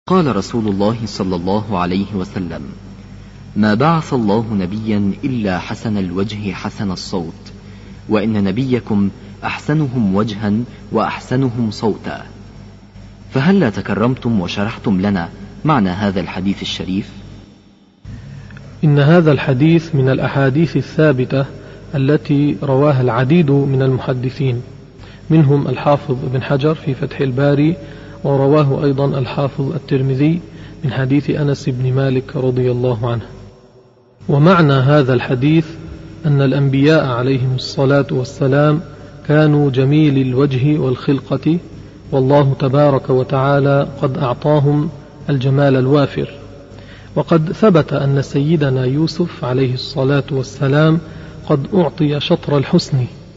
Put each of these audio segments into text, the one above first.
قال رسول الله صلى الله عليه وسلم: ما بعث الله نبيا إلا حسن الوجه حسن الصوت، وإن نبيكم أحسنهم وجها وأحسنهم صوتا. فهلا تكرمتم وشرحتم لنا معنى هذا الحديث الشريف؟ إن هذا الحديث من الأحاديث الثابتة التي رواها العديد من المحدثين، منهم الحافظ ابن حجر في فتح الباري، ورواه أيضا الحافظ الترمذي من حديث أنس بن مالك رضي الله عنه. ومعنى هذا الحديث أن الأنبياء عليهم الصلاة والسلام كانوا جميل الوجه والخلقة، والله تبارك وتعالى قد أعطاهم الجمال الوافر. وقد ثبت أن سيدنا يوسف عليه الصلاة والسلام قد أعطي شطر الحسن،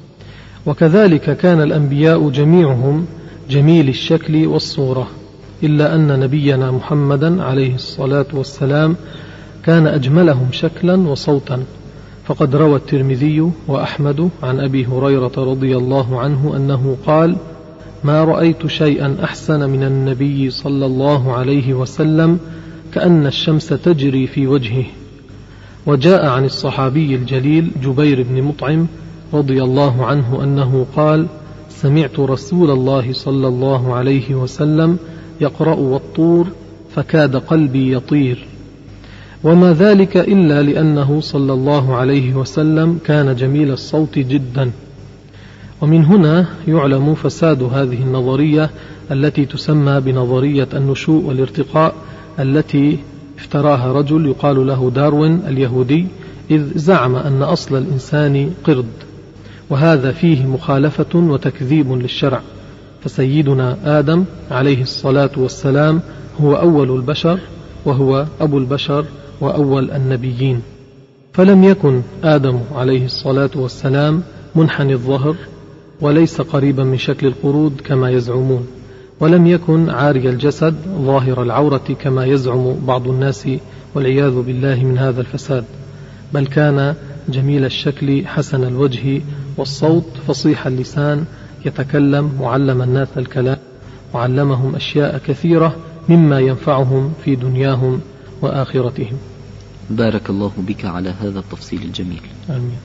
وكذلك كان الأنبياء جميعهم جميل الشكل والصورة، إلا أن نبينا محمدا عليه الصلاة والسلام كان أجملهم شكلا وصوتا. فقد روى الترمذي وأحمد عن أبي هريرة رضي الله عنه أنه قال: ما رأيت شيئا أحسن من النبي صلى الله عليه وسلم كأن الشمس تجري في وجهه. وجاء عن الصحابي الجليل جبير بن مطعم رضي الله عنه أنه قال: سمعت رسول الله صلى الله عليه وسلم يقرأ والطور فكاد قلبي يطير. وما ذلك إلا لأنه صلى الله عليه وسلم كان جميل الصوت جدا. ومن هنا يعلم فساد هذه النظرية التي تسمى بنظرية النشوء والارتقاء، التي افتراها رجل يقال له داروين اليهودي، إذ زعم أن أصل الإنسان قرد، وهذا فيه مخالفة وتكذيب للشرع. فسيدنا آدم عليه الصلاة والسلام هو أول البشر، وهو أبو البشر وأول النبيين. فلم يكن آدم عليه الصلاة والسلام منحني الظهر، وليس قريبا من شكل القرود كما يزعمون، ولم يكن عاري الجسد ظاهر العورة كما يزعم بعض الناس، والعياذ بالله من هذا الفساد، بل كان جميل الشكل حسن الوجه والصوت فصيح اللسان، يتكلم وعلم الناس الكلام، وعلمهم أشياء كثيرة مما ينفعهم في دنياهم وآخرتهم. بارك الله بك على هذا التفصيل الجميل. آمين.